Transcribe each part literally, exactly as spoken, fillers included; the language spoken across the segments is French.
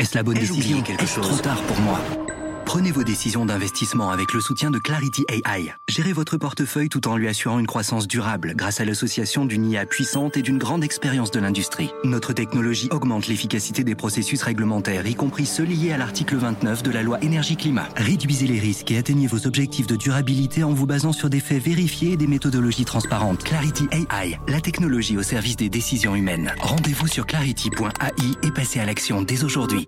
Est-ce la bonne Ai-je décision? oublié quelque Est-ce chose trop tard pour moi? Prenez vos décisions d'investissement avec le soutien de Clarity A I. Gérez votre portefeuille tout en lui assurant une croissance durable grâce à l'association d'une I A puissante et d'une grande expérience de l'industrie. Notre technologie augmente l'efficacité des processus réglementaires, y compris ceux liés à l'article vingt-neuf de la loi énergie-climat. Réduisez les risques et atteignez vos objectifs de durabilité en vous basant sur des faits vérifiés et des méthodologies transparentes. Clarity A I, la technologie au service des décisions humaines. Rendez-vous sur clarity point A I et passez à l'action dès aujourd'hui.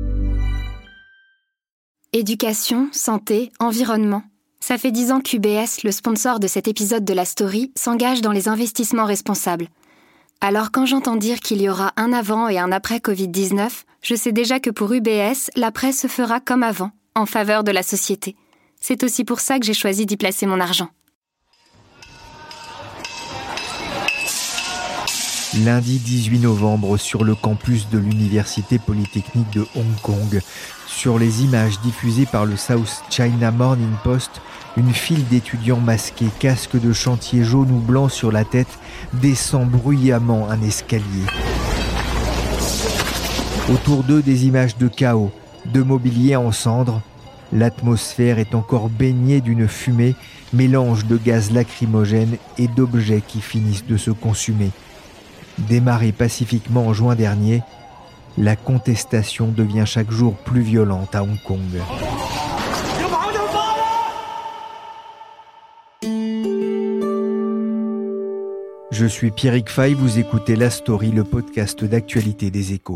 Éducation, santé, environnement. Ça fait dix ans qu'U B S, le sponsor de cet épisode de la story, s'engage dans les investissements responsables. Alors quand j'entends dire qu'il y aura un avant et un après covid dix-neuf, je sais déjà que pour U B S, l'après se fera comme avant, en faveur de la société. C'est aussi pour ça que j'ai choisi d'y placer mon argent. Lundi dix-huit novembre, sur le campus de l'Université Polytechnique de Hong Kong. Sur les images diffusées par le South China Morning Post, une file d'étudiants masqués, casques de chantier jaune ou blanc sur la tête, descend bruyamment un escalier. Autour d'eux, des images de chaos, de mobilier en cendres. L'atmosphère est encore baignée d'une fumée, mélange de gaz lacrymogènes et d'objets qui finissent de se consumer. Démarrée pacifiquement en juin dernier, la contestation devient chaque jour plus violente à Hong Kong. Je suis Pierrick Fay, vous écoutez La Story, le podcast d'actualité des Échos.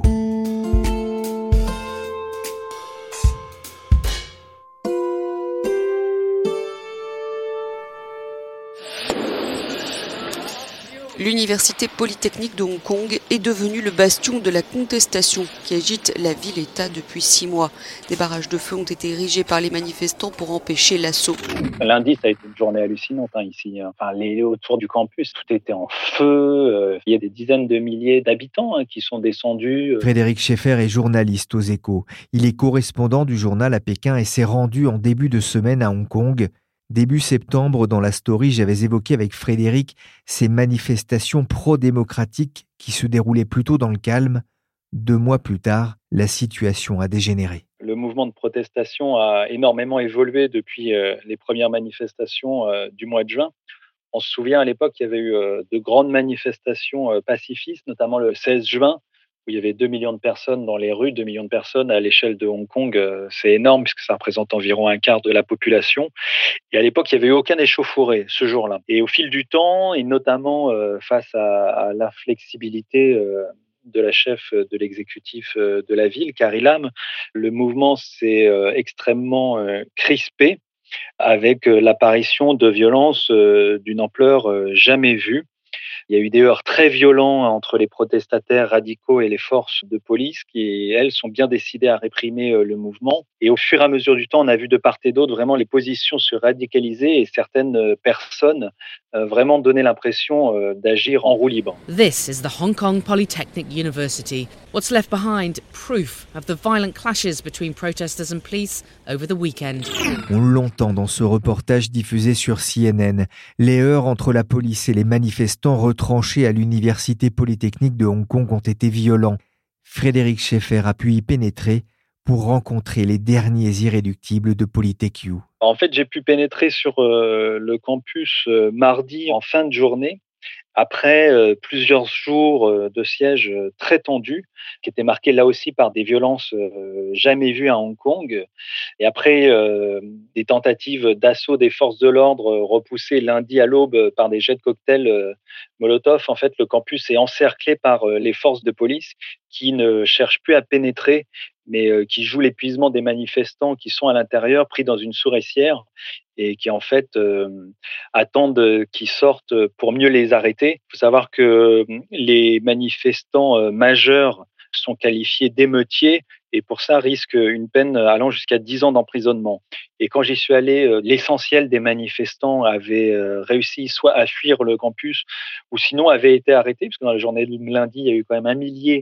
L'Université Polytechnique de Hong Kong est devenue le bastion de la contestation qui agite la ville-État depuis six mois. Des barrages de feu ont été érigés par les manifestants pour empêcher l'assaut. Lundi, ça a été une journée hallucinante hein, ici. Enfin, les, autour du campus, tout était en feu. Euh, il y a des dizaines de milliers d'habitants hein, qui sont descendus. Frédéric Schaeffer est journaliste aux Échos. Il est correspondant du journal à Pékin et s'est rendu en début de semaine à Hong Kong. Début septembre, dans la story, j'avais évoqué avec Frédéric ces manifestations pro-démocratiques qui se déroulaient plutôt dans le calme. Deux mois plus tard, la situation a dégénéré. Le mouvement de protestation a énormément évolué depuis euh, les premières manifestations euh, du mois de juin. On se souvient à l'époque, il y avait eu euh, de grandes manifestations euh, pacifistes, notamment le seize juin, où il y avait deux millions de personnes dans les rues, deux millions de personnes à l'échelle de Hong Kong. Euh, c'est énorme puisque ça représente environ un quart de la population. Et à l'époque, il n'y avait eu aucun échauffourée ce jour-là. Et au fil du temps, et notamment euh, face à, à l'inflexibilité euh, de la chef de l'exécutif euh, de la ville, Carrie Lam, le mouvement s'est euh, extrêmement euh, crispé avec euh, l'apparition de violences euh, d'une ampleur euh, jamais vue. Il y a eu des heurts très violents entre les protestataires radicaux et les forces de police qui, elles, sont bien décidées à réprimer le mouvement. Et au fur et à mesure du temps, on a vu de part et d'autre vraiment les positions se radicaliser et certaines personnes vraiment donner l'impression d'agir en roue libre. This is the Hong Kong Polytechnic University. What's left behind? Proof of the violent clashes between protesters and police over the weekend. On l'entend dans ce reportage diffusé sur C N N. Les heurts entre la police et les manifestants retranchés à l'Université Polytechnique de Hong Kong ont été violents. Frédéric Schaeffer a pu y pénétrer pour rencontrer les derniers irréductibles de Polytech-U. En fait, j'ai pu pénétrer sur euh, le campus euh, mardi en fin de journée, après euh, plusieurs jours euh, de siège euh, très tendus, qui étaient marqués là aussi par des violences euh, jamais vues à Hong Kong, et après euh, des tentatives d'assaut des forces de l'ordre euh, repoussées lundi à l'aube par des jets de cocktails euh, Molotov. En fait, le campus est encerclé par euh, les forces de police qui ne cherchent plus à pénétrer, mais euh, qui jouent l'épuisement des manifestants qui sont à l'intérieur, pris dans une souricière, et qui en fait euh, attendent qu'ils sortent pour mieux les arrêter. Il faut savoir que les manifestants euh, majeurs sont qualifiés d'émeutiers et pour ça risquent une peine allant jusqu'à dix ans d'emprisonnement. Et quand j'y suis allé, euh, l'essentiel des manifestants avaient euh, réussi soit à fuir le campus ou sinon avaient été arrêtés, parce que dans la journée de lundi, il y a eu quand même un millier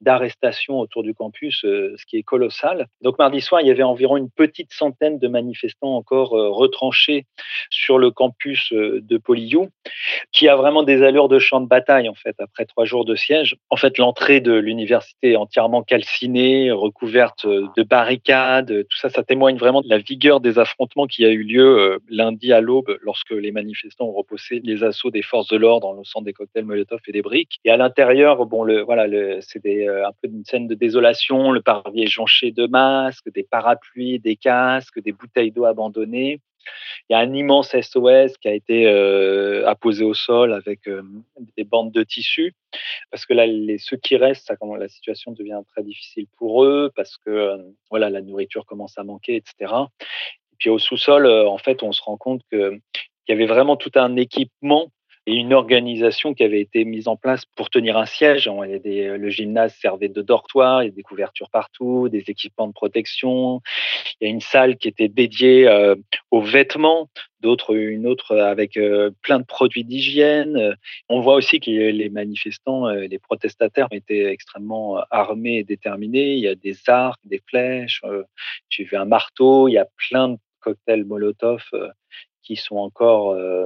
d'arrestations autour du campus, euh, ce qui est colossal. Donc mardi soir, il y avait environ une petite centaine de manifestants encore euh, retranchés sur le campus euh, de PolyU, qui a vraiment des allures de champ de bataille en fait. Après trois jours de siège, en fait, l'entrée de l'université est entièrement calcinée, recouverte de barricades. Tout ça, ça témoigne vraiment de la vigueur des affrontements qui a eu lieu euh, lundi à l'aube, lorsque les manifestants ont repoussé les assauts des forces de l'ordre en lançant des cocktails Molotov et des briques. Et à l'intérieur, bon, le, voilà, le, c'est des, euh, un peu une scène de désolation. Le parvis est jonché de masques, des parapluies, des casques, des bouteilles d'eau abandonnées. Il y a un immense S O S qui a été euh, apposé au sol avec euh, des bandes de tissu, parce que là, les, ceux qui restent, ça, la situation devient très difficile pour eux, parce que euh, voilà, la nourriture commence à manquer, et cetera. Et puis au sous-sol, euh, en fait, on se rend compte que, qu'il y avait vraiment tout un équipement et une organisation qui avait été mise en place pour tenir un siège. Il y a des, le gymnase servait de dortoir, il y a des couvertures partout, des équipements de protection. Il y a une salle qui était dédiée euh, aux vêtements, d'autres une autre avec euh, plein de produits d'hygiène. On voit aussi que les manifestants, euh, les protestataires étaient extrêmement armés et déterminés. Il y a des arcs, des flèches. Euh, j'ai vu un marteau. Il y a plein de cocktails Molotov euh, qui sont encore euh,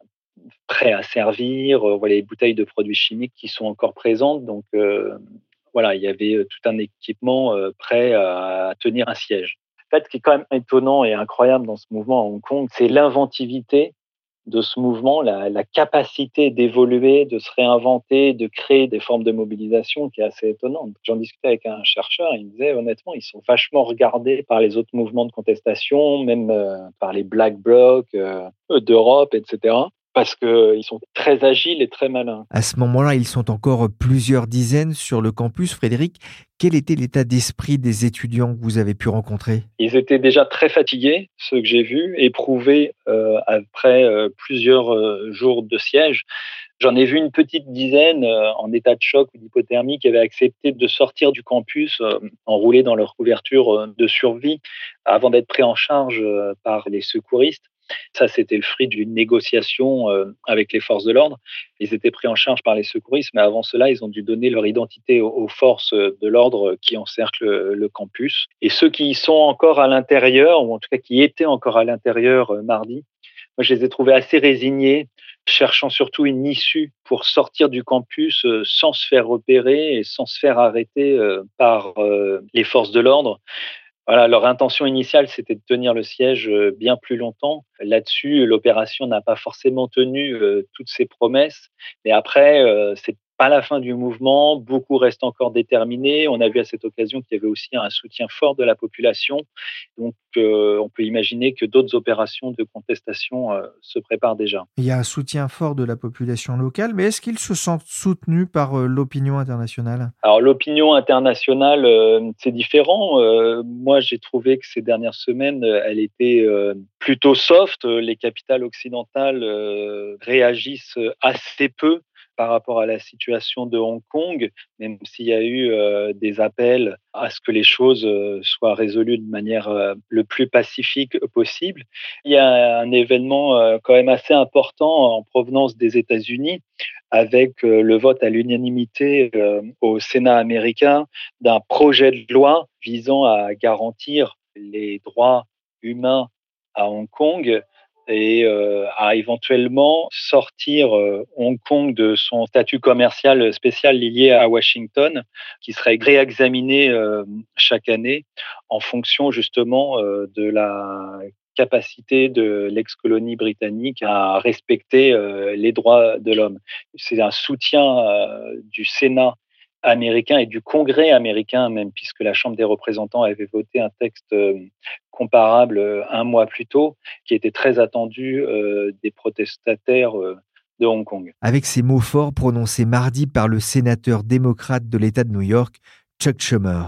prêts à servir. On voit les bouteilles de produits chimiques qui sont encore présentes. Donc euh, voilà, il y avait tout un équipement euh, prêt à tenir un siège. En fait, ce qui est quand même étonnant et incroyable dans ce mouvement à Hong Kong, c'est l'inventivité de ce mouvement, la, la capacité d'évoluer, de se réinventer, de créer des formes de mobilisation qui est assez étonnante. J'en discutais avec un chercheur, il me disait honnêtement, ils sont vachement regardés par les autres mouvements de contestation, même euh, par les Black Blocs euh, d'Europe, et cetera, parce qu'ils sont très agiles et très malins. À ce moment-là, ils sont encore plusieurs dizaines sur le campus. Frédéric, quel était l'état d'esprit des étudiants que vous avez pu rencontrer ? Ils étaient déjà très fatigués, ceux que j'ai vus, éprouvés euh, après euh, plusieurs euh, jours de siège. J'en ai vu une petite dizaine euh, en état de choc ou d'hypothermie qui avaient accepté de sortir du campus euh, enroulés dans leur couverture euh, de survie avant d'être pris en charge euh, par les secouristes. Ça, c'était le fruit d'une négociation euh, avec les forces de l'ordre. Ils étaient pris en charge par les secouristes, mais avant cela, ils ont dû donner leur identité aux, aux forces de l'ordre qui encerclent le, le campus. Et ceux qui y sont encore à l'intérieur, ou en tout cas qui étaient encore à l'intérieur euh, mardi, moi, je les ai trouvés assez résignés, cherchant surtout une issue pour sortir du campus euh, sans se faire repérer et sans se faire arrêter euh, par euh, les forces de l'ordre. Voilà, leur intention initiale, c'était de tenir le siège bien plus longtemps. Là-dessus, l'opération n'a pas forcément tenu euh, toutes ses promesses. Mais après, euh, c'est pas la fin du mouvement. Beaucoup restent encore déterminés. On a vu à cette occasion qu'il y avait aussi un soutien fort de la population. Donc, euh, on peut imaginer que d'autres opérations de contestation euh, se préparent déjà. Il y a un soutien fort de la population locale, mais est-ce qu'ils se sentent soutenus par euh, l'opinion internationale ? Alors, l'opinion internationale, euh, c'est différent. Euh, moi, j'ai trouvé que ces dernières semaines, elle était euh, plutôt soft. Les capitales occidentales euh, réagissent assez peu par rapport à la situation de Hong Kong, même s'il y a eu euh, des appels à ce que les choses euh, soient résolues de manière euh, le plus pacifique possible. Il y a un événement euh, quand même assez important en provenance des États-Unis, avec euh, le vote à l'unanimité euh, au Sénat américain d'un projet de loi visant à garantir les droits humains à Hong Kong et euh, à éventuellement sortir euh, Hong Kong de son statut commercial spécial lié à Washington, qui serait réexaminé euh, chaque année en fonction justement euh, de la capacité de l'ex-colonie britannique à respecter euh, les droits de l'homme. C'est un soutien euh, du Sénat américain et du Congrès américain même, puisque la Chambre des représentants avait voté un texte euh, comparable euh, un mois plus tôt, qui était très attendu euh, des protestataires euh, de Hong Kong. Avec ces mots forts prononcés mardi par le sénateur démocrate de l'État de New York, Chuck Schumer.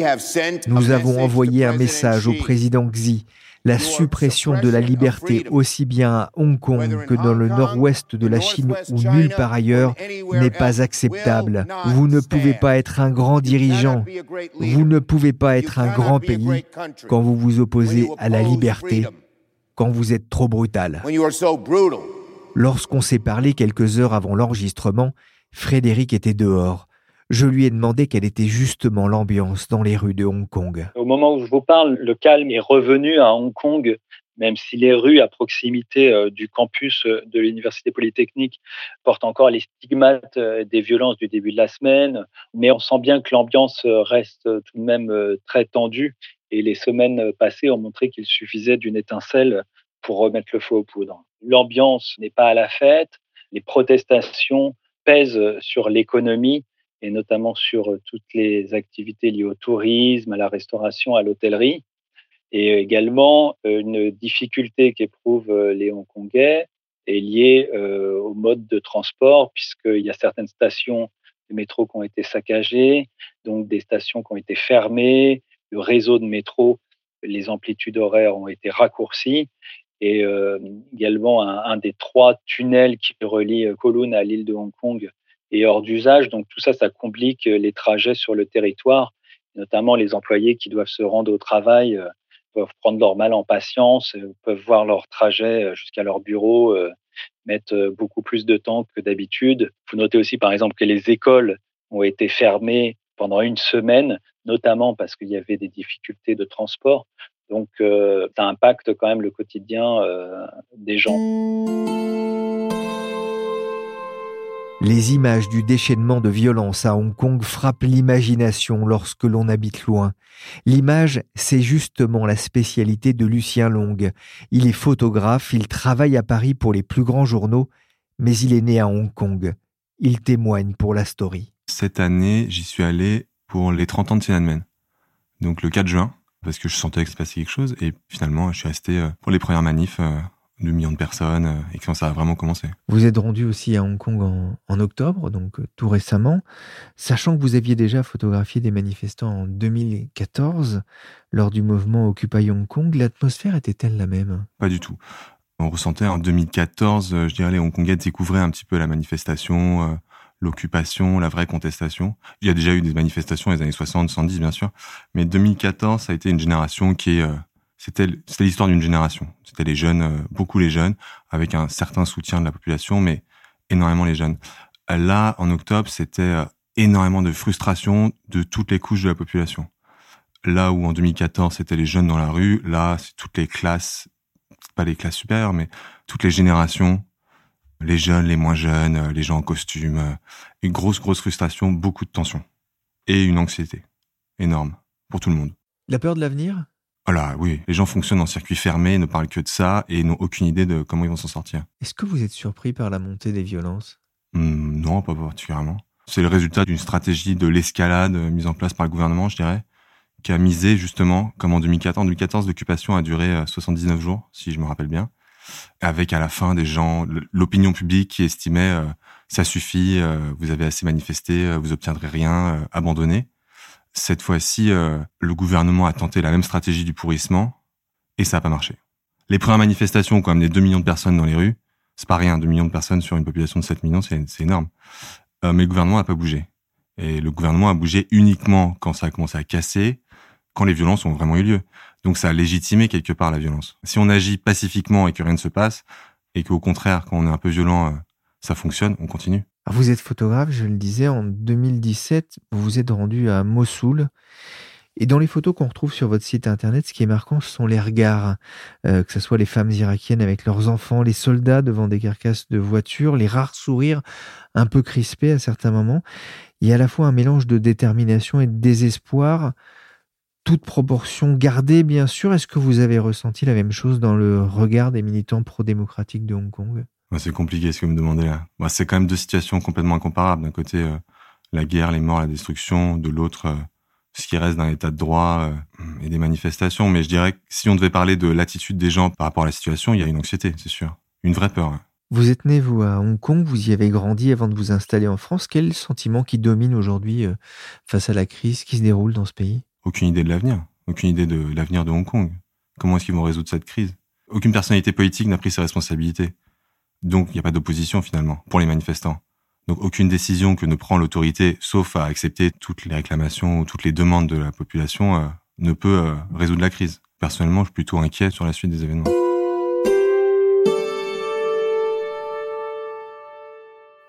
Nous avons envoyé un message au président Xi. La suppression de la liberté aussi bien à Hong Kong que dans le nord-ouest de la Chine ou nulle part ailleurs n'est pas acceptable. Vous ne pouvez pas être un grand dirigeant. Vous ne pouvez pas être un grand pays quand vous vous opposez à la liberté, quand vous êtes trop brutal. Lorsqu'on s'est parlé quelques heures avant l'enregistrement, Frédéric était dehors. Je lui ai demandé quelle était justement l'ambiance dans les rues de Hong Kong. Au moment où je vous parle, le calme est revenu à Hong Kong, même si les rues à proximité euh, du campus de l'Université Polytechnique portent encore les stigmates euh, des violences du début de la semaine. Mais on sent bien que l'ambiance reste tout de même euh, très tendue. Et les semaines passées ont montré qu'il suffisait d'une étincelle pour remettre le feu aux poudres. L'ambiance n'est pas à la fête. Les protestations pèsent sur l'économie et notamment sur toutes les activités liées au tourisme, à la restauration, à l'hôtellerie. Et également, une difficulté qu'éprouvent les Hongkongais est liée euh, au mode de transport, puisqu'il y a certaines stations de métro qui ont été saccagées, donc des stations qui ont été fermées, le réseau de métro, les amplitudes horaires ont été raccourcies, et euh, également un, un des trois tunnels qui relie Kowloon à l'île de Hong Kong est hors d'usage. Donc tout ça, ça complique les trajets sur le territoire, notamment les employés qui doivent se rendre au travail euh, peuvent prendre leur mal en patience, euh, peuvent voir leur trajet jusqu'à leur bureau euh, mettre beaucoup plus de temps que d'habitude. Il faut noter aussi, par exemple, que les écoles ont été fermées pendant une semaine, notamment parce qu'il y avait des difficultés de transport. Donc, euh, ça impacte quand même le quotidien euh, des gens. Les images du déchaînement de violence à Hong Kong frappent l'imagination lorsque l'on habite loin. L'image, c'est justement la spécialité de Lucien Long. Il est photographe, il travaille à Paris pour les plus grands journaux, mais il est né à Hong Kong. Il témoigne pour la story. Cette année, j'y suis allé pour les trente ans de Tiananmen. Donc le quatre juin, parce que je sentais qu'il se passait quelque chose, et finalement, je suis resté pour les premières manifs de millions de personnes, et quand ça a vraiment commencé. Vous êtes rendu aussi à Hong Kong en, en octobre, donc tout récemment, sachant que vous aviez déjà photographié des manifestants en deux mille quatorze, lors du mouvement Occupy Hong Kong, l'atmosphère était-elle la même ? Pas du tout. On ressentait en deux mille quatorze, je dirais, les Hongkongais découvraient un petit peu la manifestation, euh, l'occupation, la vraie contestation. Il y a déjà eu des manifestations les années soixante, soixante-dix, bien sûr, mais deux mille quatorze, ça a été une génération qui est... Euh, C'était, c'était l'histoire d'une génération. C'était les jeunes, euh, beaucoup les jeunes, avec un certain soutien de la population, mais énormément les jeunes. Là, en octobre, c'était euh, énormément de frustration de toutes les couches de la population. Là où en deux mille quatorze, c'était les jeunes dans la rue, là, c'est toutes les classes, pas les classes supérieures, mais toutes les générations, les jeunes, les moins jeunes, les gens en costume. Euh, une grosse, grosse frustration, beaucoup de tension. Et une anxiété énorme pour tout le monde. La peur de l'avenir ? Voilà, oui. Les gens fonctionnent en circuit fermé, ne parlent que de ça et n'ont aucune idée de comment ils vont s'en sortir. Est-ce que vous êtes surpris par la montée des violences ? Mmh, non, pas particulièrement. C'est le résultat d'une stratégie de l'escalade mise en place par le gouvernement, je dirais, qui a misé justement, comme en deux mille quatorze. En deux mille quatorze, l'occupation a duré soixante-dix-neuf jours, si je me rappelle bien, avec à la fin des gens, l'opinion publique qui estimait euh, ça suffit, euh, vous avez assez manifesté, euh, vous obtiendrez rien, euh, abandonnez. Cette fois-ci, euh, le gouvernement a tenté la même stratégie du pourrissement et ça n'a pas marché. Les premières manifestations ont quand même des deux millions de personnes dans les rues. C'est pas rien, deux millions de personnes sur une population de sept millions, c'est, c'est énorme. Euh, mais le gouvernement n'a pas bougé. Et le gouvernement a bougé uniquement quand ça a commencé à casser, quand les violences ont vraiment eu lieu. Donc ça a légitimé quelque part la violence. Si on agit pacifiquement et que rien ne se passe, et qu'au contraire, quand on est un peu violent, euh, ça fonctionne, on continue. Alors vous êtes photographe, je le disais, en deux mille dix-sept, vous vous êtes rendu à Mossoul. Et dans les photos qu'on retrouve sur votre site internet, ce qui est marquant, ce sont les regards, euh, que ce soit les femmes irakiennes avec leurs enfants, les soldats devant des carcasses de voitures, les rares sourires un peu crispés à certains moments. Il y a à la fois un mélange de détermination et de désespoir, toute proportion gardée, bien sûr. Est-ce que vous avez ressenti la même chose dans le regard des militants pro-démocratiques de Hong Kong ? C'est compliqué ce que vous me demandez là. Bah, c'est quand même deux situations complètement incomparables. D'un côté, euh, la guerre, les morts, la destruction. De l'autre, euh, ce qui reste d'un état de droit euh, et des manifestations. Mais je dirais que si on devait parler de l'attitude des gens par rapport à la situation, il y a une anxiété, c'est sûr. Une vraie peur. Ouais. Vous êtes né, vous, à Hong Kong. Vous y avez grandi avant de vous installer en France. Quel est le sentiment qui domine aujourd'hui euh, face à la crise qui se déroule dans ce pays ? Aucune idée de l'avenir. Aucune idée de l'avenir de Hong Kong. Comment est-ce qu'ils vont résoudre cette crise ? Aucune personnalité politique n'a pris ses responsabilités. Donc, il n'y a pas d'opposition, finalement, pour les manifestants. Donc, aucune décision que ne prend l'autorité, sauf à accepter toutes les réclamations ou toutes les demandes de la population, euh, ne peut euh, résoudre la crise. Personnellement, je suis plutôt inquiet sur la suite des événements.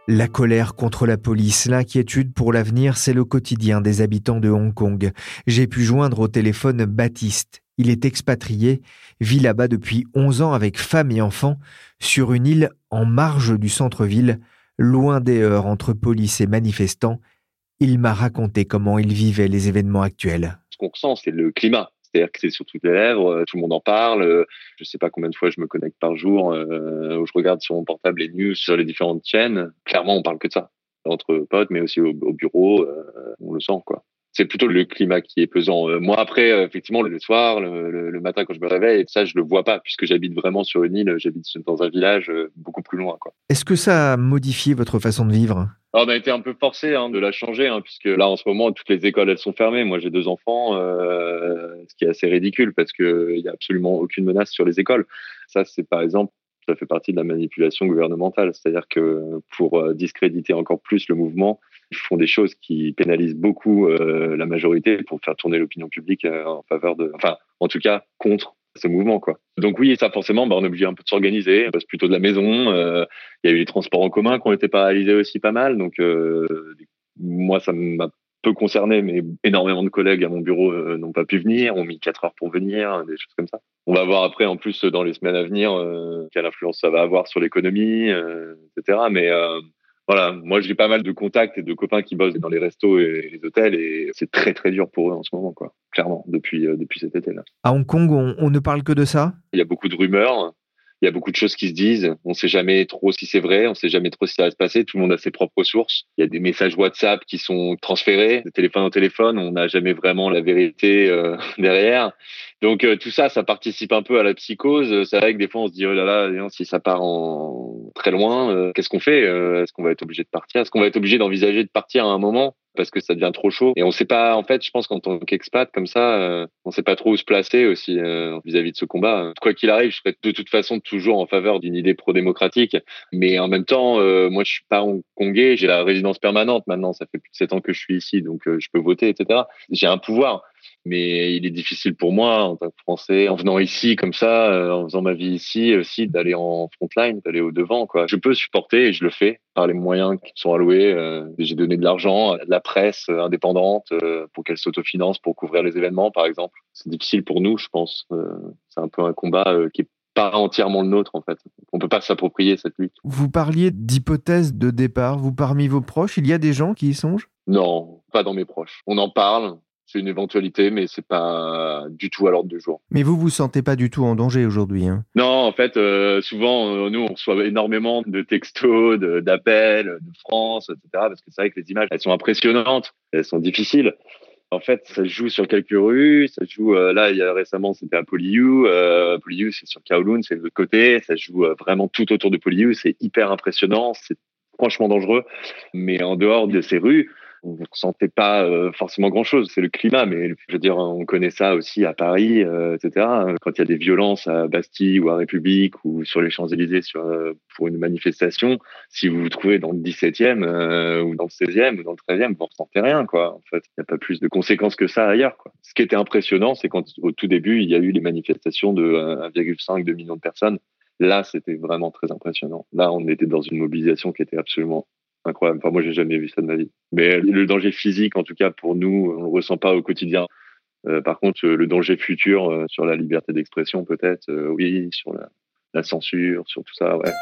La colère contre la police, l'inquiétude pour l'avenir, c'est le quotidien des habitants de Hong Kong. J'ai pu joindre au téléphone Baptiste. Il est expatrié, vit là-bas depuis onze ans avec femme et enfants, sur une île en marge du centre-ville, loin des heurts entre police et manifestants. Il m'a raconté comment il vivait les événements actuels. Ce qu'on ressent, c'est le climat. C'est-à-dire que c'est sur toutes les lèvres, tout le monde en parle. Je ne sais pas combien de fois je me connecte par jour, euh, où je regarde sur mon portable les news sur les différentes chaînes. Clairement, on parle que de ça. Entre potes, mais aussi au, au bureau, euh, on le sent, quoi. C'est plutôt le climat qui est pesant. Euh, moi, après, euh, effectivement, le soir, le, le, le matin, quand je me réveille, ça, je le vois pas, puisque j'habite vraiment sur une île, j'habite dans un village euh, beaucoup plus loin, quoi. Est-ce que ça a modifié votre façon de vivre ? Alors, on a été un peu forcé hein, de la changer, hein, puisque là, en ce moment, toutes les écoles, elles sont fermées. Moi, j'ai deux enfants, euh, ce qui est assez ridicule, parce que il y a absolument aucune menace sur les écoles. Ça, c'est par exemple, ça fait partie de la manipulation gouvernementale. C'est-à-dire que pour euh, discréditer encore plus le mouvement, ils font des choses qui pénalisent beaucoup euh, la majorité pour faire tourner l'opinion publique euh, en faveur de, enfin, en tout cas, contre ce mouvement, quoi. Donc oui, ça forcément, bah, on est obligé un peu de s'organiser. On passe plutôt de la maison. Euh, il y a eu les transports en commun qui ont été paralysés aussi pas mal. Donc euh, moi, ça m'a peu concerné, mais énormément de collègues à mon bureau euh, n'ont pas pu venir, ont mis quatre heures pour venir, des choses comme ça. On va voir après, en plus, dans les semaines à venir, euh, quelle influence ça va avoir sur l'économie, euh, et cetera. Mais euh, voilà, moi j'ai pas mal de contacts et de copains qui bossent dans les restos et les hôtels et c'est très très dur pour eux en ce moment, quoi. Clairement, depuis euh, depuis cet été-là. À Hong Kong, on, on ne parle que de ça ? Il y a beaucoup de rumeurs. Il y a beaucoup de choses qui se disent. On ne sait jamais trop si c'est vrai. On ne sait jamais trop si ça va se passer. Tout le monde a ses propres sources. Il y a des messages WhatsApp qui sont transférés de téléphone en téléphone. On n'a jamais vraiment la vérité euh, derrière. Donc euh, tout ça, ça participe un peu à la psychose. C'est vrai que des fois, on se dit oh là là, si ça part en très loin, euh, qu'est-ce qu'on fait ? euh, Est-ce qu'on va être obligé de partir ? Est-ce qu'on va être obligé d'envisager de partir à un moment ? Parce que ça devient trop chaud. Et on sait pas, en fait, je pense qu'en tant qu'expat, comme ça, euh, on sait pas trop où se placer aussi euh, vis-à-vis de ce combat. Quoi qu'il arrive, je serai de toute façon toujours en faveur d'une idée pro-démocratique. Mais en même temps, euh, moi, je suis pas hongkongais, j'ai la résidence permanente maintenant. Ça fait plus de sept ans que je suis ici, donc euh, je peux voter, et cetera. J'ai un pouvoir. Mais il est difficile pour moi, en tant que Français, en venant ici comme ça, euh, en faisant ma vie ici aussi, d'aller en frontline, d'aller au devant, quoi. Je peux supporter et je le fais par les moyens qui sont alloués. Euh, j'ai donné de l'argent à la presse indépendante euh, pour qu'elle s'autofinance pour couvrir les événements, par exemple. C'est difficile pour nous, je pense. Euh, c'est un peu un combat euh, qui est pas entièrement le nôtre, en fait. On peut pas s'approprier cette lutte. Vous parliez d'hypothèse de départ. Vous, parmi vos proches, il y a des gens qui y songent ? Non, pas dans mes proches. On en parle. C'est une éventualité, mais c'est pas du tout à l'ordre du jour. Mais vous vous sentez pas du tout en danger aujourd'hui, hein ? Non, en fait, euh, souvent, euh, nous, on reçoit énormément de textos, de, d'appels de France, et cetera. Parce que c'est vrai que les images, elles sont impressionnantes, elles sont difficiles. En fait, ça se joue sur quelques rues, ça se joue, euh, là, il y a récemment, c'était à Poliu. Euh, Poliu, c'est sur Kowloon, c'est de l'autre côté. Ça se joue euh, vraiment tout autour de Poliu. C'est hyper impressionnant, c'est franchement dangereux. Mais en dehors de ces rues, vous ne ressentez pas euh, forcément grand-chose. C'est le climat, mais je veux dire, on connaît ça aussi à Paris, euh, et cetera. Quand il y a des violences à Bastille ou à République ou sur les Champs-Élysées sur, euh, pour une manifestation, si vous vous trouvez dans le dix-septième euh, ou dans le seizième ou dans le treizième, vous ne ressentez rien, quoi. En fait, il n'y a pas plus de conséquences que ça ailleurs, quoi. Ce qui était impressionnant, c'est quand au tout début, il y a eu les manifestations de un virgule cinq, deux millions de personnes. Là, c'était vraiment très impressionnant. Là, on était dans une mobilisation qui était absolument incroyable. Enfin, moi, j'ai jamais vu ça de ma vie. Mais le danger physique, en tout cas, pour nous, on le ressent pas au quotidien. Euh, par contre, le danger futur euh, sur la liberté d'expression, peut-être, euh, oui, sur la, la censure, sur tout ça, ouais.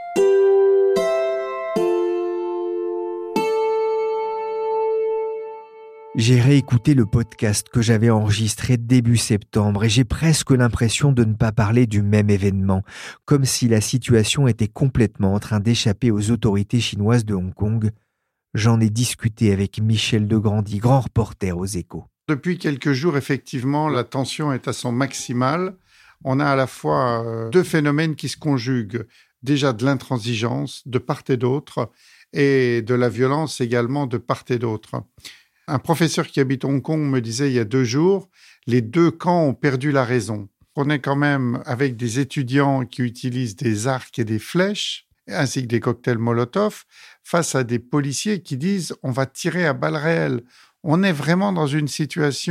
J'ai réécouté le podcast que j'avais enregistré début septembre et j'ai presque l'impression de ne pas parler du même événement, comme si la situation était complètement en train d'échapper aux autorités chinoises de Hong Kong. J'en ai discuté avec Michel Degrandy, grand reporter aux Échos. Depuis quelques jours, effectivement, la tension est à son maximal. On a à la fois deux phénomènes qui se conjuguent. Déjà de l'intransigeance de part et d'autre et de la violence également de part et d'autre. Un professeur qui habite Hong Kong me disait il y a deux jours, les deux camps ont perdu la raison. On est quand même avec des étudiants qui utilisent des arcs et des flèches, ainsi que des cocktails Molotov, face à des policiers qui disent on va tirer à balles réelles. On est vraiment dans une situation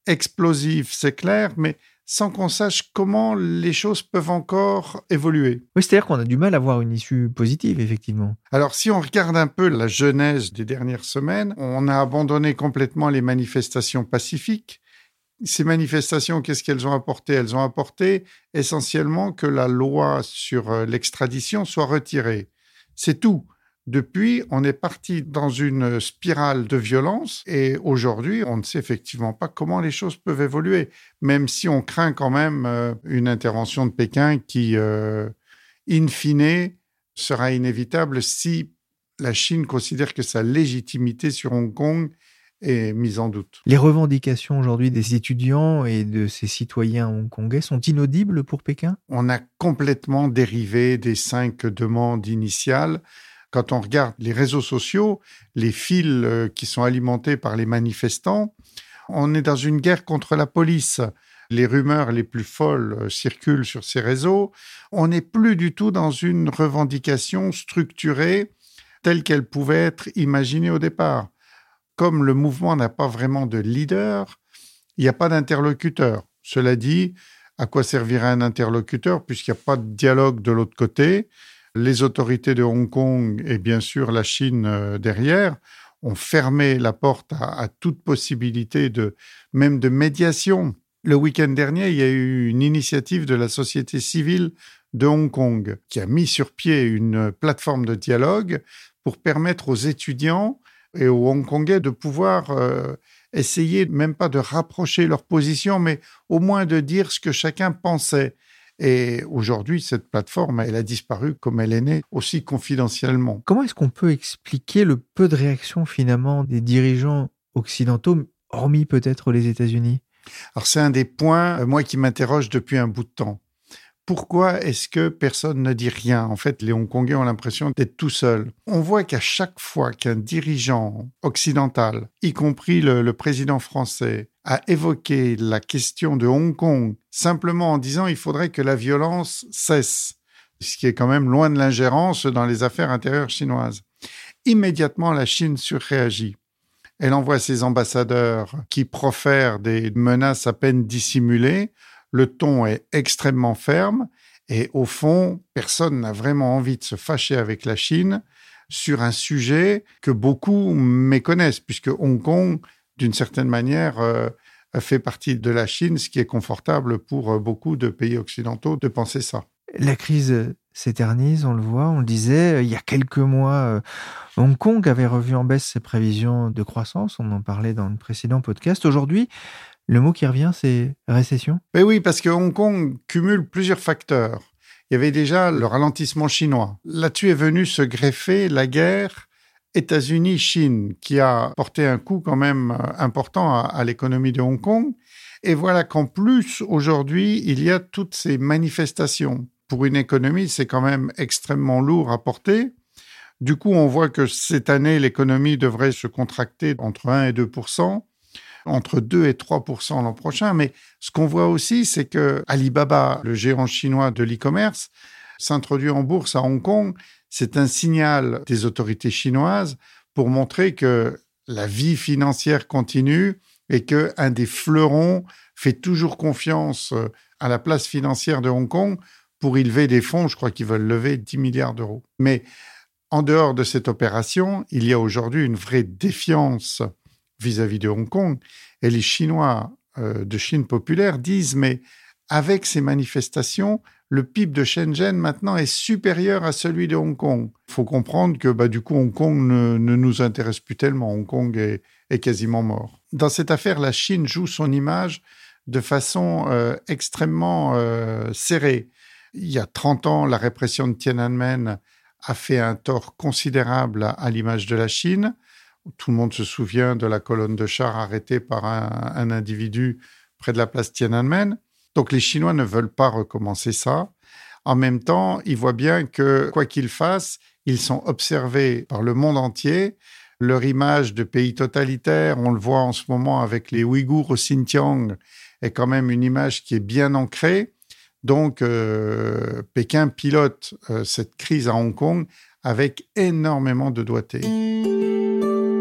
explosif, c'est clair, mais sans qu'on sache comment les choses peuvent encore évoluer. Oui, c'est-à-dire qu'on a du mal à voir une issue positive, effectivement. Alors, si on regarde un peu la genèse des dernières semaines, on a abandonné complètement les manifestations pacifiques. Ces manifestations, qu'est-ce qu'elles ont apporté ? Elles ont apporté essentiellement que la loi sur l'extradition soit retirée. C'est tout. Depuis, on est parti dans une spirale de violence et aujourd'hui, on ne sait effectivement pas comment les choses peuvent évoluer, même si on craint quand même euh, une intervention de Pékin qui, euh, in fine, sera inévitable si la Chine considère que sa légitimité sur Hong Kong est mise en doute. Les revendications aujourd'hui des étudiants et de ces citoyens hongkongais sont inaudibles pour Pékin ? On a complètement dérivé des cinq demandes initiales. Quand on regarde les réseaux sociaux, les fils qui sont alimentés par les manifestants, on est dans une guerre contre la police. Les rumeurs les plus folles circulent sur ces réseaux. On n'est plus du tout dans une revendication structurée telle qu'elle pouvait être imaginée au départ. Comme le mouvement n'a pas vraiment de leader, il n'y a pas d'interlocuteur. Cela dit, à quoi servirait un interlocuteur puisqu'il n'y a pas de dialogue de l'autre côté ? Les autorités de Hong Kong et bien sûr la Chine derrière ont fermé la porte à, à toute possibilité de, même de médiation. Le week-end dernier, il y a eu une initiative de la société civile de Hong Kong qui a mis sur pied une plateforme de dialogue pour permettre aux étudiants et aux Hongkongais de pouvoir euh, essayer, même pas de rapprocher leur position, mais au moins de dire ce que chacun pensait. Et aujourd'hui, cette plateforme, elle a disparu comme elle est née, aussi confidentiellement. Comment est-ce qu'on peut expliquer le peu de réaction finalement des dirigeants occidentaux, hormis peut-être les États-Unis ? Alors c'est un des points, moi, qui m'interroge depuis un bout de temps. Pourquoi est-ce que personne ne dit rien ? En fait, les Hongkongais ont l'impression d'être tout seuls. On voit qu'à chaque fois qu'un dirigeant occidental, y compris le, le président français, a évoqué la question de Hong Kong, simplement en disant qu'il faudrait que la violence cesse, ce qui est quand même loin de l'ingérence dans les affaires intérieures chinoises. Immédiatement, la Chine surréagit. Elle envoie ses ambassadeurs qui profèrent des menaces à peine dissimulées. Le ton est extrêmement ferme et au fond, personne n'a vraiment envie de se fâcher avec la Chine sur un sujet que beaucoup méconnaissent, puisque Hong Kong, d'une certaine manière, euh, fait partie de la Chine, ce qui est confortable pour beaucoup de pays occidentaux de penser ça. La crise s'éternise, on le voit, on le disait, il y a quelques mois, Hong Kong avait revu en baisse ses prévisions de croissance, on en parlait dans le précédent podcast. Aujourd'hui, le mot qui revient, c'est récession. Mais oui, parce que Hong Kong cumule plusieurs facteurs. Il y avait déjà le ralentissement chinois. Là-dessus est venue se greffer la guerre États-Unis-Chine, qui a porté un coup quand même important à, à l'économie de Hong Kong. Et voilà qu'en plus, aujourd'hui, il y a toutes ces manifestations. Pour une économie, c'est quand même extrêmement lourd à porter. Du coup, on voit que cette année, l'économie devrait se contracter entre un et deux pour cent. Entre deux et trois pour cent l'an prochain. Mais ce qu'on voit aussi, c'est que Alibaba, le géant chinois de l'e-commerce, s'introduit en bourse à Hong Kong. C'est un signal des autorités chinoises pour montrer que la vie financière continue et qu'un des fleurons fait toujours confiance à la place financière de Hong Kong pour y lever des fonds. Je crois qu'ils veulent lever dix milliards d'euros. Mais en dehors de cette opération, il y a aujourd'hui une vraie défiance vis-à-vis de Hong Kong. Et les Chinois euh, de Chine populaire disent, mais avec ces manifestations, le P I B de Shenzhen maintenant est supérieur à celui de Hong Kong. Il faut comprendre que bah, du coup, Hong Kong ne, ne nous intéresse plus tellement. Hong Kong est, est quasiment mort. Dans cette affaire, la Chine joue son image de façon euh, extrêmement euh, serrée. Il y a trente ans, la répression de Tiananmen a fait un tort considérable à, à l'image de la Chine. Tout le monde se souvient de la colonne de chars arrêtée par un, un individu près de la place Tiananmen. Donc les Chinois ne veulent pas recommencer ça. En même temps, ils voient bien que, quoi qu'ils fassent, ils sont observés par le monde entier. Leur image de pays totalitaire, on le voit en ce moment avec les Ouïghours au Xinjiang, est quand même une image qui est bien ancrée. Donc, euh, Pékin pilote euh, cette crise à Hong Kong avec énormément de doigté.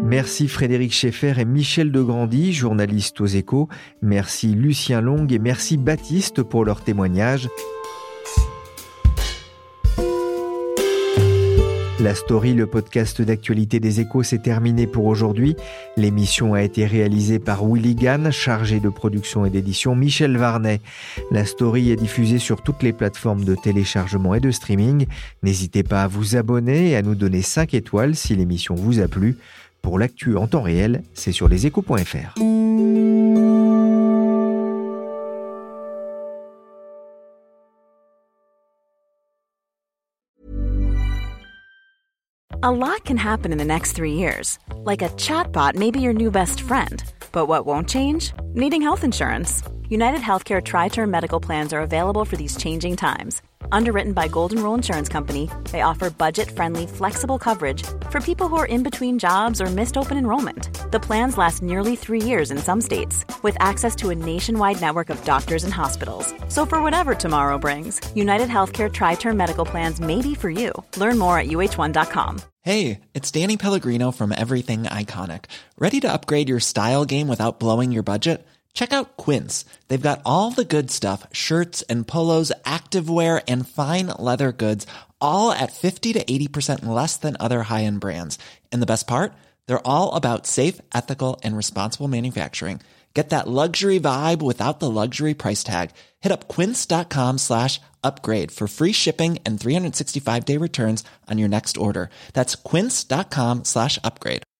Merci Frédéric Schaeffer et Michel Degrandy, journalistes aux Échos. Merci Lucien Long et merci Baptiste pour leur témoignage. La Story, le podcast d'actualité des Échos, s'est terminé pour aujourd'hui. L'émission a été réalisée par Willy Gann, chargé de production et d'édition Michel Varnet. La Story est diffusée sur toutes les plateformes de téléchargement et de streaming. N'hésitez pas à vous abonner et à nous donner cinq étoiles si l'émission vous a plu. Pour l'actu en temps réel, c'est sur leséchos point f r. A lot can happen in the next three years. Like a chatbot may be your new best friend. But what won't change? Needing health insurance. United Healthcare Tri-Term Medical Plans are available for these changing times. Underwritten by Golden Rule Insurance Company, they offer budget-friendly, flexible coverage for people who are in between jobs or missed open enrollment. The plans last nearly three years in some states, with access to a nationwide network of doctors and hospitals. So for whatever tomorrow brings, United Healthcare Tri-Term Medical Plans may be for you. Learn more at U H one dot com. Hey, it's Danny Pellegrino from Everything Iconic. Ready to upgrade your style game without blowing your budget? Check out Quince. They've got all the good stuff, shirts and polos, activewear, and fine leather goods, all at fifty to eighty percent less than other high-end brands. And the best part? They're all about safe, ethical, and responsible manufacturing. Get that luxury vibe without the luxury price tag. Hit up quince.com slash upgrade for free shipping and three sixty-five day returns on your next order. That's quince.com slash upgrade.